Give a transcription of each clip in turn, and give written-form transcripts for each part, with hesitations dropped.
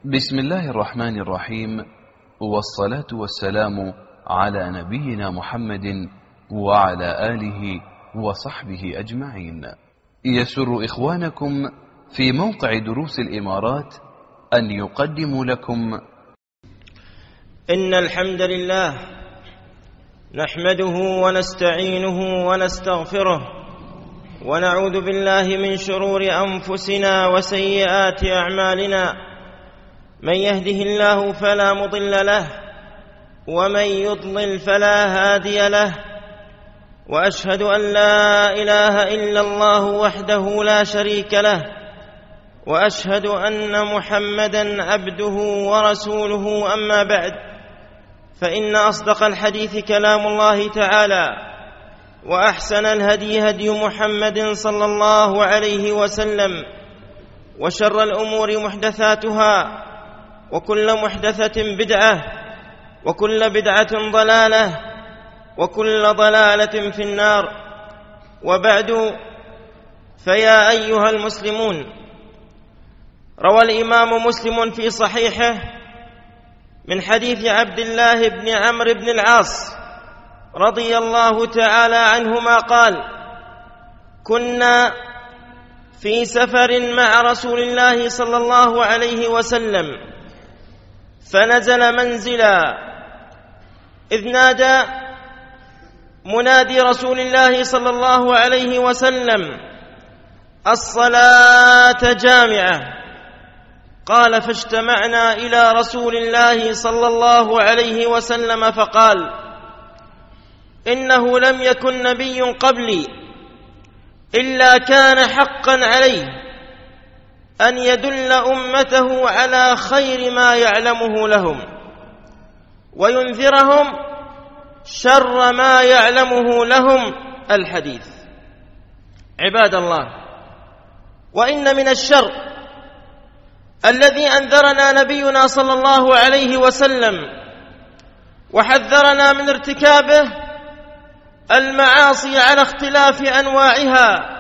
بسم الله الرحمن الرحيم، والصلاة والسلام على نبينا محمد وعلى آله وصحبه أجمعين. يسر إخوانكم في موقع دروس الإمارات أن يقدموا لكم إن الحمد لله نحمده ونستعينه ونستغفره ونعوذ بالله من شرور أنفسنا وسيئات أعمالنا. من يهده الله فلا مضل له ومن يضلل فلا هادي له، وأشهد أن لا إله إلا الله وحده لا شريك له، وأشهد أن محمدًا عبده ورسوله. أما بعد، فإن أصدق الحديث كلام الله تعالى، وأحسن الهدي هدي محمد صلى الله عليه وسلم، وشر الأمور محدثاتها، وكل محدثة بدعة، وكل بدعة ضلالة، وكل ضلالة في النار. وبعد، فيا أيها المسلمون، روى الإمام مسلم في صحيحه من حديث عبد الله بن عمرو بن العاص رضي الله تعالى عنهما قال: كنا في سفر مع رسول الله صلى الله عليه وسلم، فنزل منزلا، إذ نادى منادي رسول الله صلى الله عليه وسلم: الصلاة جامعة. قال: فاجتمعنا إلى رسول الله صلى الله عليه وسلم فقال: إنه لم يكن نبي قبلي إلا كان حقا عليه أن يدل أمته على خير ما يعلمه لهم، وينذرهم شر ما يعلمه لهم. الحديث. عباد الله، وإن من الشر الذي أنذرنا نبينا صلى الله عليه وسلم وحذرنا من ارتكابه المعاصي على اختلاف أنواعها،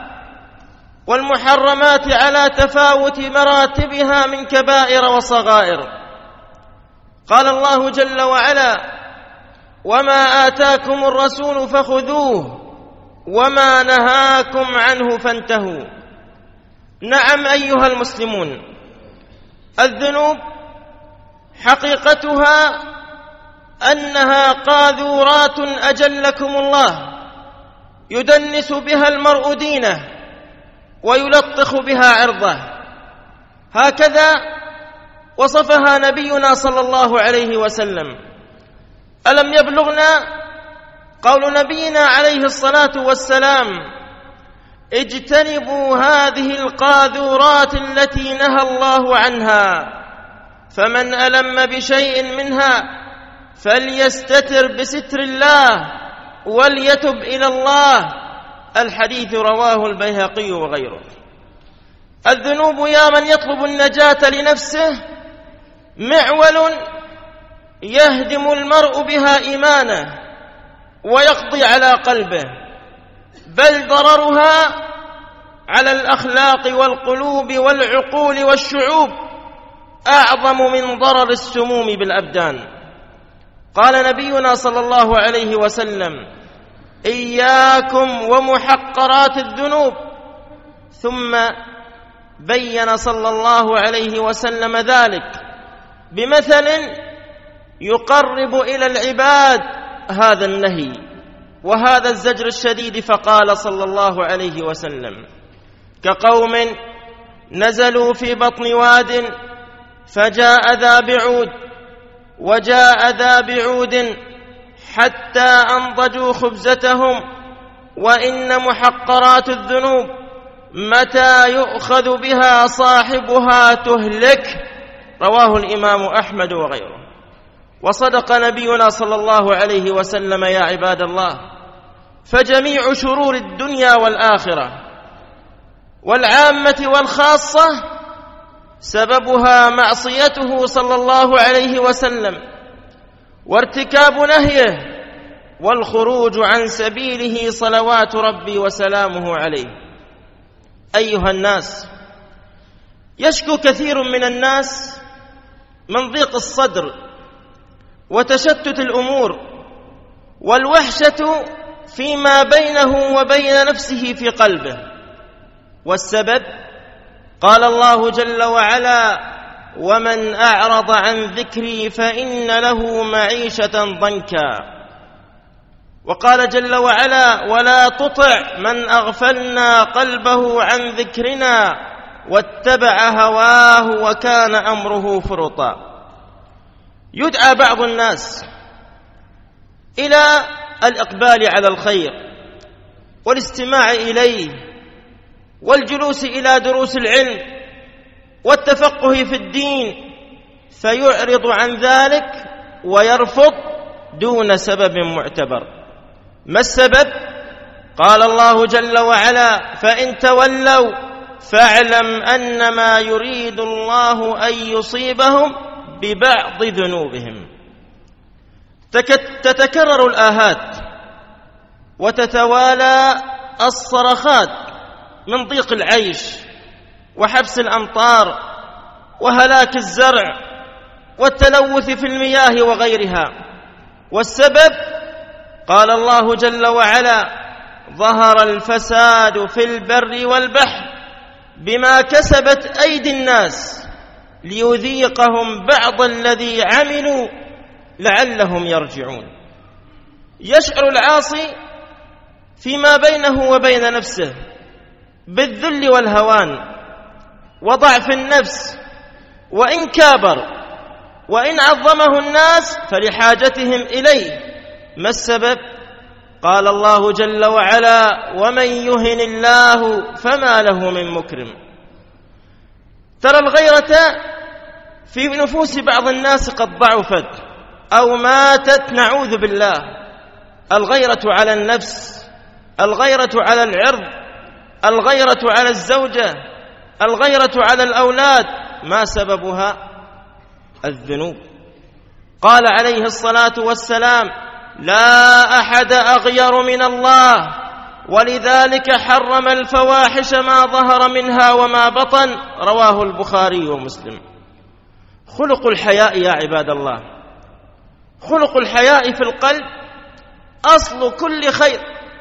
والمحرمات على تفاوت مراتبها من كبائر وصغائر. قال الله جل وعلا: وما آتاكم الرسول فخذوه وما نهاكم عنه فانتهوا. نعم أيها المسلمون، الذنوب حقيقتها أنها قاذورات أجلكم الله يدنس بها المرء دينه ويلطخ بها عرضه. هكذا وصفها نبينا صلى الله عليه وسلم. ألم يبلغنا قول نبينا عليه الصلاة والسلام: اجتنبوا هذه القاذورات التي نهى الله عنها، فمن ألم بشيء منها فليستتر بستر الله وليتب إلى الله. الحديث رواه البيهقي وغيره. الذنوب يا من يطلب النجاة لنفسه معول يهدم المرء بها إيمانه ويقضي على قلبه، بل ضررها على الأخلاق والقلوب والعقول والشعوب أعظم من ضرر السموم بالأبدان. قال نبينا صلى الله عليه وسلم: إياكم ومحقرات الذنوب. ثم بين صلى الله عليه وسلم ذلك بمثل يقرب إلى العباد هذا النهي وهذا الزجر الشديد، فقال صلى الله عليه وسلم: كقوم نزلوا في بطن واد فجاء ذا بعود وجاء ذا بعود حتى أنضجوا خبزتهم، وإن محقرات الذنوب متى يؤخذ بها صاحبها تهلك. رواه الإمام أحمد وغيره. وصدق نبينا صلى الله عليه وسلم يا عباد الله، فجميع شرور الدنيا والآخرة والعامة والخاصة سببها معصيته صلى الله عليه وسلم وارتكاب نهيه والخروج عن سبيله صلوات ربي وسلامه عليه. أيها الناس، يشكو كثير من الناس من ضيق الصدر وتشتت الأمور والوحشة فيما بينه وبين نفسه في قلبه. والسبب قال الله جل وعلا: ومن أعرض عن ذكري فإن له معيشة ضنكا. وقال جل وعلا: ولا تطع من أغفلنا قلبه عن ذكرنا واتبع هواه وكان أمره فرطا. يدعى بعض الناس إلى الإقبال على الخير والاستماع إليه والجلوس إلى دروس العلم والتفقه في الدين، فيعرض عن ذلك ويرفض دون سبب معتبر. ما السبب؟ قال الله جل وعلا: فإن تولوا فاعلم أنما يريد الله أن يصيبهم ببعض ذنوبهم. تتكرر الآهات وتتوالى الصرخات من ضيق العيش وحبس الأمطار وهلاك الزرع والتلوث في المياه وغيرها. والسبب قال الله جل وعلا: ظهر الفساد في البر والبحر بما كسبت أيدي الناس ليذيقهم بعض الذي عملوا لعلهم يرجعون. يشعر العاصي فيما بينه وبين نفسه بالذل والهوان وضعف النفس، وإن كابر وإن عظمه الناس فلحاجتهم إليه. ما السبب؟ قال الله جل وعلا: ومن يهن الله فما له من مكرم. ترى الغيرة في نفوس بعض الناس قد ضعفت أو ماتت، نعوذ بالله. الغيرة على النفس، الغيرة على العرض، الغيرة على الزوجة، الغيرة على الأولاد، ما سببها؟ الذنوب. قال عليه الصلاة والسلام: لا أحد أغير من الله، ولذلك حرم الفواحش ما ظهر منها وما بطن. رواه البخاري ومسلم. خلق الحياء يا عباد الله، خلق الحياء في القلب أصل كل خير،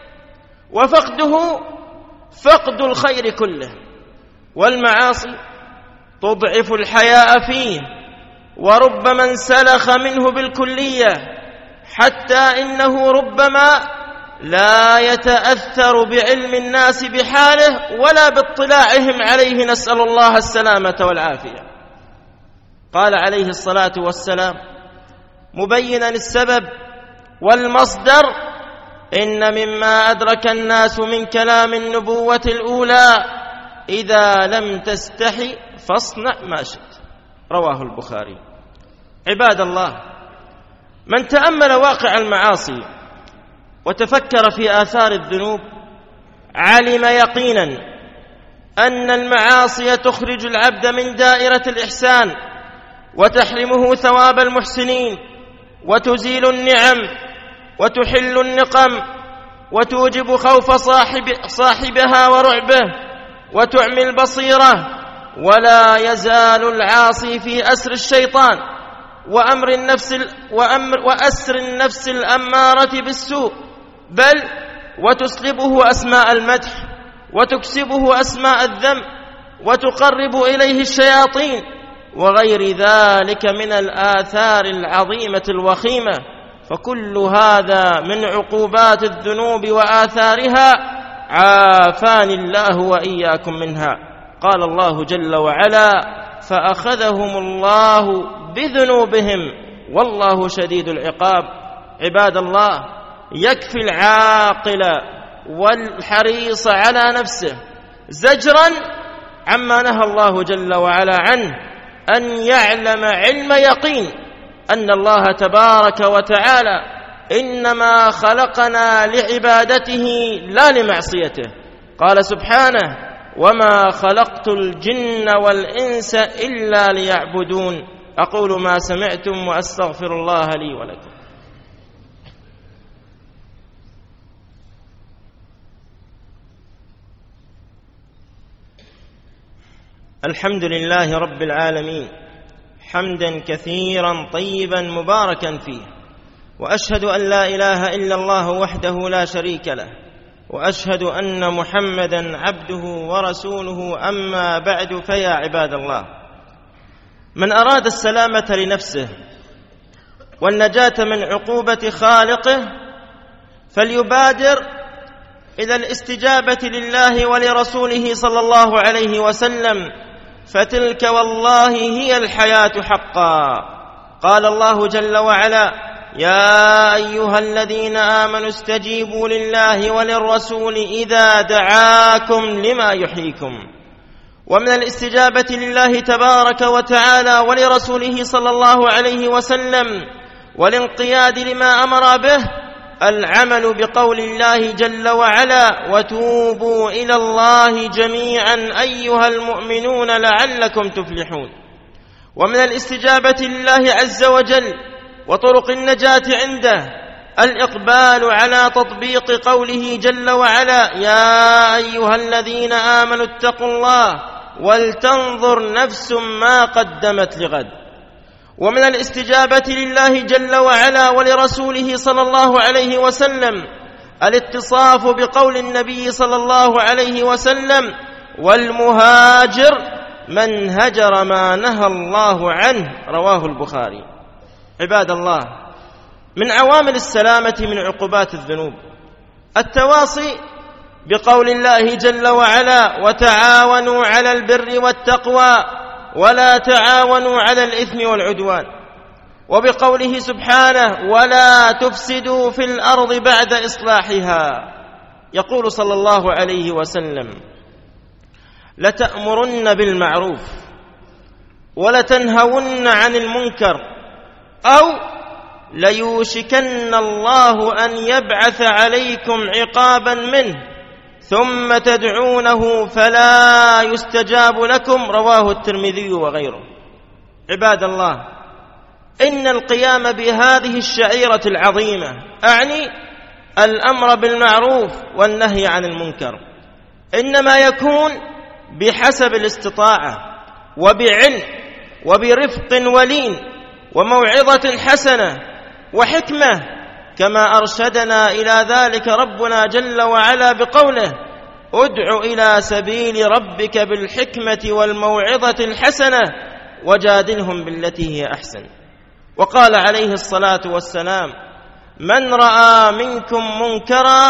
وفقده فقد الخير كله. والمعاصي تضعف الحياء فيه، وربما انسلخ منه بالكلية، حتى إنه ربما لا يتأثر بعلم الناس بحاله ولا باطلاعهم عليه، نسأل الله السلامة والعافية. قال عليه الصلاة والسلام مبينا السبب والمصدر: إن مما أدرك الناس من كلام النبوة الأولى إذا لم تستحي فاصنع ما شئت. رواه البخاري. عباد الله، من تأمل واقع المعاصي وتفكر في آثار الذنوب علم يقينا أن المعاصي تخرج العبد من دائرة الإحسان وتحرمه ثواب المحسنين، وتزيل النعم وتحل النقم، وتوجب خوف صاحبها ورعبه، وتعمي البصيرة. ولا يزال العاصي في أسر الشيطان وأسر النفس الأمارة بالسوء، بل وتسلبه أسماء المدح وتكسبه أسماء الذم وتقرب إليه الشياطين وغير ذلك من الآثار العظيمة الوخيمة. فكل هذا من عقوبات الذنوب وآثارها، عافاني الله وإياكم منها. قال الله جل وعلا: فأخذهم الله بذنوبهم والله شديد العقاب. عباد الله، يكفي العاقل والحريص على نفسه زجرا عما نهى الله جل وعلا عنه أن يعلم علم يقين أن الله تبارك وتعالى إنما خلقنا لعبادته لا لمعصيته. قال سبحانه: وما خلقت الجن والإنس إلا ليعبدون. أقول ما سمعتم وأستغفر الله لي ولكم. الحمد لله رب العالمين، حمدا كثيرا طيبا مباركا فيه، وأشهد أن لا إله إلا الله وحده لا شريك له، وأشهد أن محمدا عبده ورسوله. أما بعد، فيا عباد الله، من أراد السلامة لنفسه والنجاة من عقوبة خالقه فليبادر إلى الاستجابة لله ولرسوله صلى الله عليه وسلم، فتلك والله هي الحياة حقا. قال الله جل وعلا: يا أيها الذين آمنوا استجيبوا لله وللرسول إذا دعاكم لما يحييكم. ومن الاستجابة لله تبارك وتعالى ولرسوله صلى الله عليه وسلم والانقياد لما أمر به العمل بقول الله جل وعلا: وتوبوا إلى الله جميعا أيها المؤمنون لعلكم تفلحون. ومن الاستجابة لله عز وجل وطرق النجاة عنده الإقبال على تطبيق قوله جل وعلا: يا أيها الذين آمنوا اتقوا الله ولتنظر نفس ما قدمت لغد. ومن الاستجابة لله جل وعلا ولرسوله صلى الله عليه وسلم الاتصاف بقول النبي صلى الله عليه وسلم: والمهاجر من هجر ما نهى الله عنه. رواه البخاري. عباد الله، من عوامل السلامة من عقوبات الذنوب التواصي بقول الله جل وعلا: وتعاونوا على البر والتقوى ولا تعاونوا على الإثم والعدوان. وبقوله سبحانه: ولا تفسدوا في الأرض بعد إصلاحها. يقول صلى الله عليه وسلم: لتأمرن بالمعروف ولتنهون عن المنكر أو ليوشكن الله أن يبعث عليكم عقابا منه ثم تدعونه فلا يستجاب لكم. رواه الترمذي وغيره. عباد الله، إن القيام بهذه الشعيرة العظيمة أعني الأمر بالمعروف والنهي عن المنكر إنما يكون بحسب الاستطاعة وبعلم وبرفق ولين وموعظة حسنة وحكمة، كما أرشدنا إلى ذلك ربنا جل وعلا بقوله: ادع إلى سبيل ربك بالحكمة والموعظة الحسنة وجادلهم بالتي هي أحسن. وقال عليه الصلاة والسلام: من رأى منكم منكرا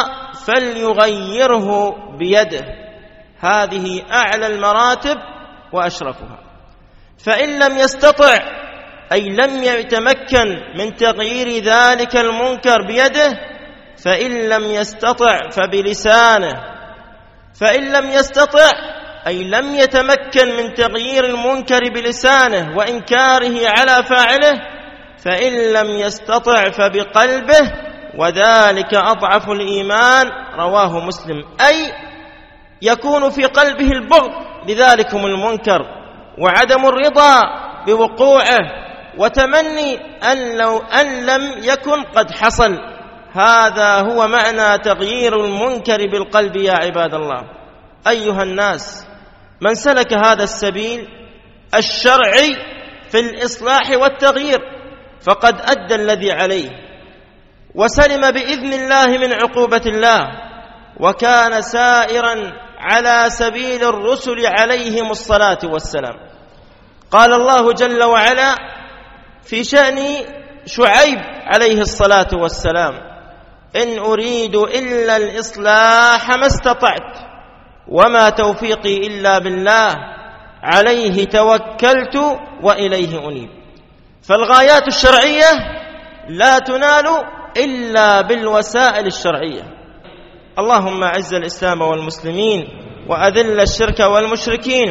فليغيره بيده. هذه أعلى المراتب وأشرفها. فإن لم يستطع أي لم يتمكن من تغيير ذلك المنكر بيده، فإن لم يستطع فبلسانه، فإن لم يستطع أي لم يتمكن من تغيير المنكر بلسانه وإنكاره على فاعله، فإن لم يستطع فبقلبه، وذلك أضعف الإيمان. رواه مسلم. أي يكون في قلبه البغض لذلكم المنكر وعدم الرضا بوقوعه وتمني أن لم يكن قد حصل. هذا هو معنى تغيير المنكر بالقلب يا عباد الله. أيها الناس، من سلك هذا السبيل الشرعي في الإصلاح والتغيير فقد أدى الذي عليه وسلم بإذن الله من عقوبة الله، وكان سائرا على سبيل الرسل عليهم الصلاة والسلام. قال الله جل وعلا في شأن شعيب عليه الصلاة والسلام: إن أريد إلا الإصلاح ما استطعت وما توفيقي إلا بالله عليه توكلت وإليه أنيب. فالغايات الشرعية لا تنال إلا بالوسائل الشرعية. اللهم أعز الإسلام والمسلمين وأذل الشرك والمشركين.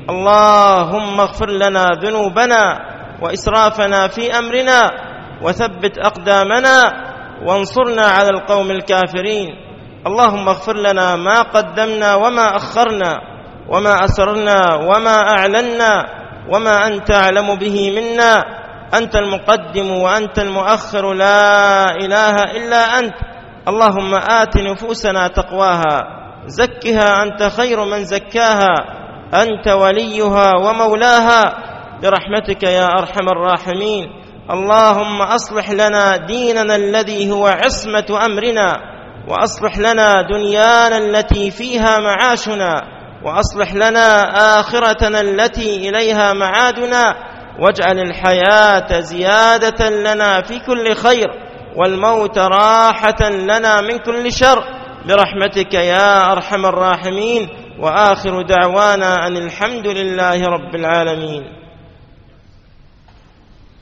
اللهم اغفر لنا ذنوبنا وإسرافنا في أمرنا وثبت أقدامنا وانصرنا على القوم الكافرين. اللهم اغفر لنا ما قدمنا وما أخرنا وما أسررنا وما أعلنا وما أنت أعلم به منا. أنت المقدم وأنت المؤخر، لا إله إلا أنت. اللهم آت نفوسنا تقواها، زكها أنت خير من زكاها، أنت وليها ومولاها. برحمتك يا أرحم الراحمين. اللهم أصلح لنا ديننا الذي هو عصمة أمرنا، وأصلح لنا دنيانا التي فيها معاشنا، وأصلح لنا آخرتنا التي إليها معادنا، واجعل الحياة زيادة لنا في كل خير، والموت راحة لنا من كل شر، برحمتك يا أرحم الراحمين. وآخر دعوانا أن الحمد لله رب العالمين.